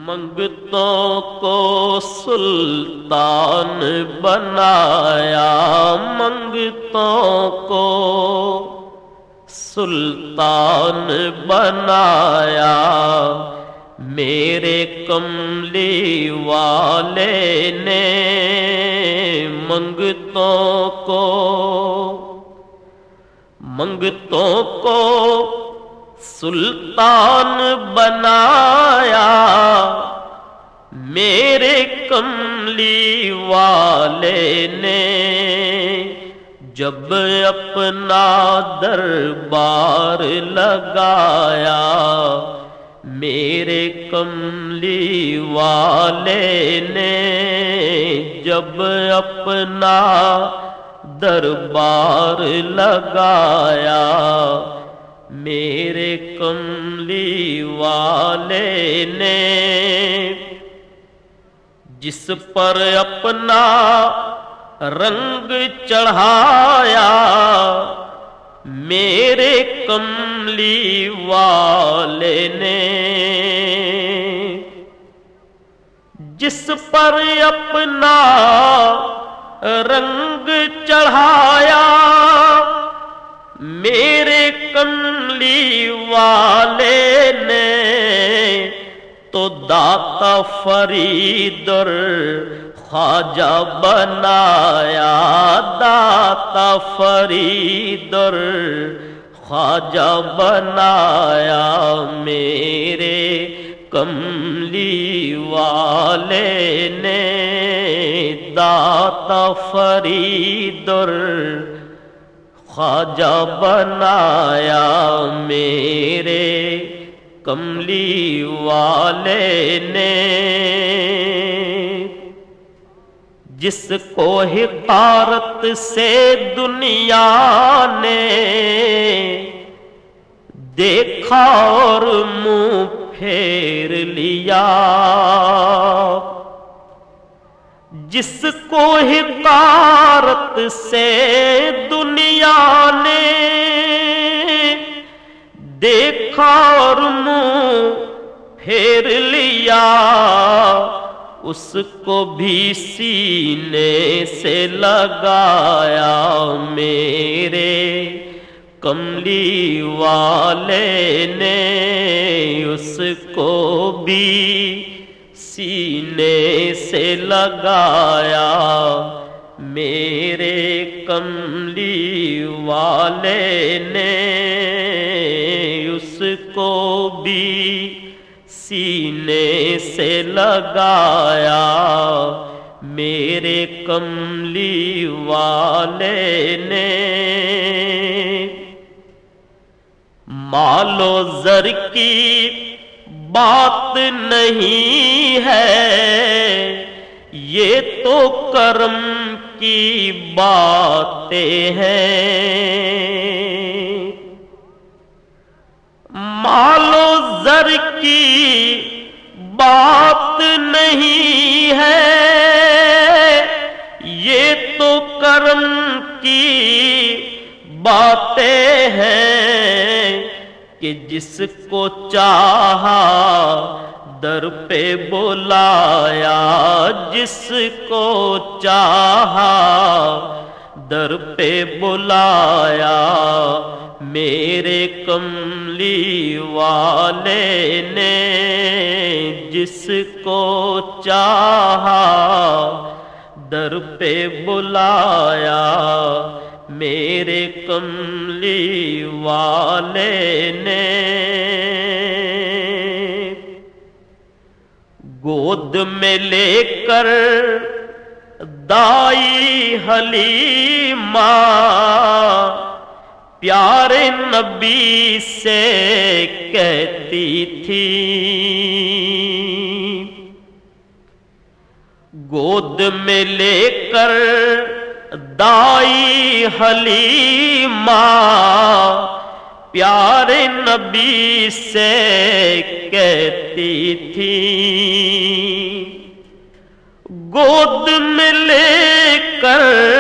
منگتوں کو سلطان بنایا، منگتوں کو سلطان بنایا، میرے کملی والے نے منگتوں کو سلطان بنایا، میرے کملی والے نے جب اپنا دربار لگایا، میرے کملی والے نے جب اپنا دربار لگایا، میرے کملی والے نے جس پر اپنا رنگ چڑھایا، میرے کملی والے نے جس پر اپنا رنگ چڑھایا، میرے کملی والے نے تو داتا فرید اور خواجہ بنایا، داتا فرید اور خواجہ بنایا، میرے کملی والے نے داتا فرید اور خواجہ بنایا، میرے کملی والے نے جس کو حقارت سے دنیا نے دیکھا اور منہ پھیر لیا، جس کو حقارت سے دنیا نے دیکھا اور منہ پھیر لیا، اس کو بھی سینے سے لگایا، میرے کملی والے نے اس کو بھی سینے سے لگایا، میرے کملی والے نے اس کو بھی سینے سے لگایا، میرے کملی والے نے مال و زر کی بات نہیں ہے، یہ تو کرم کی باتیں ہیں، مال و زر کی بات نہیں ہے، یہ تو کرم کی باتیں ہیں، کہ جس کو چاہا در پہ بلایا، جس کو چاہا در پہ بلایا، میرے کملی والے نے جس کو چاہا در پہ بلایا، میرے کملی والے نے گود میں لے کر دائی حلیمہ پیارے نبی سے کہتی تھی، گود میں لے کر دائی حلیمہ پیارے نبی سے کہتی تھی، گود میں لے کر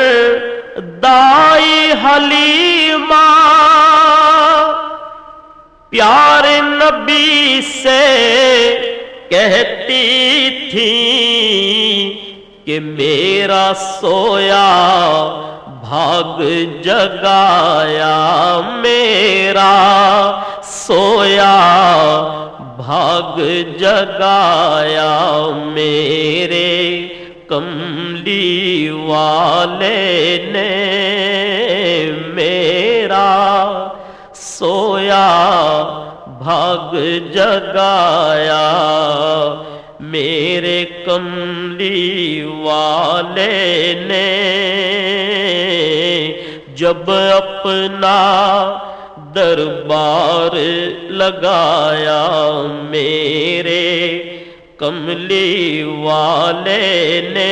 دائی حلیمہ پیارے نبی سے کہتی تھی کہ میرا سویا بھاگ جگایا، میرا سویا بھاگ جگایا، میرے کملی والے نے میرا سویا بھاگ جگایا، میرے کملی والے نے جب اپنا دربار لگایا، میرے کملی والے نے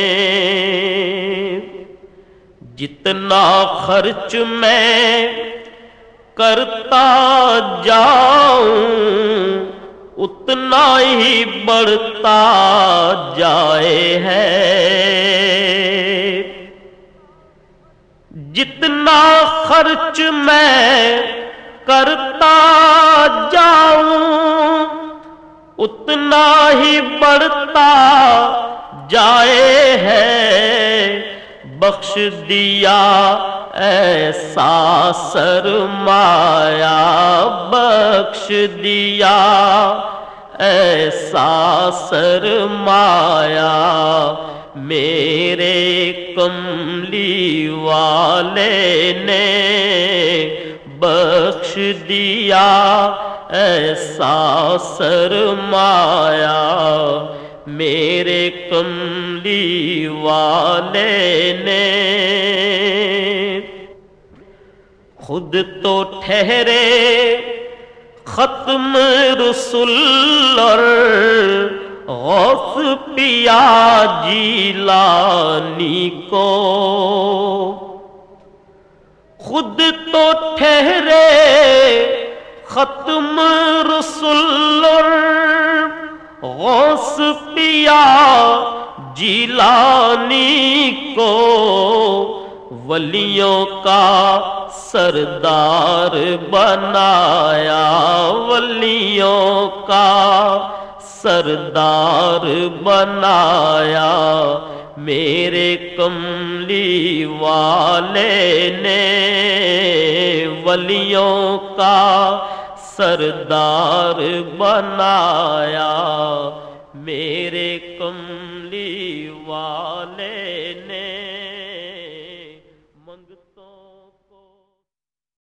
جتنا خرچ میں کرتا جاؤں اتنا ہی بڑھتا جائے ہے، جتنا خرچ میں کرتا جاؤں اتنا ہی بڑھتا جائے ہے، بخش دیا ایسا سرمایہ، بخش دیا ایسا سرمایہ، میرے کملی والے نے بخش دیا ایسا سرمایہ، میرے کملی والے نے خود تو ٹھہرے ختم رسول اور غوث پیا جیلانی کو، خود تو ٹھہرے ختم رسول اور غوث پیا جیلانی کو، ولیوں کا سردار بنایا، ولیوں کا سردار بنایا، میرے کملی والے نے ولیوں کا سردار بنایا، میرے کملی والے نے